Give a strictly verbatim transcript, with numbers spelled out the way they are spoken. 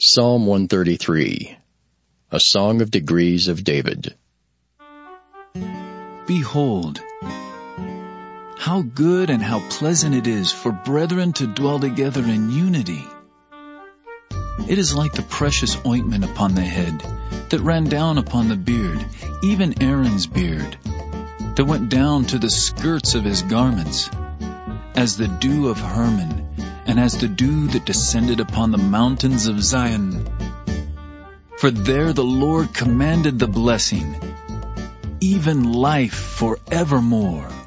Psalm one thirty-three, a song of degrees of David. Behold, how good and how pleasant it is for brethren to dwell together in unity. It is like the precious ointment upon the head that ran down upon the beard, even Aaron's beard, that went down to the skirts of his garments, as the dew of Hermon, and as the dew that descended upon the mountains of Zion. For there the Lord commanded the blessing, even life forevermore.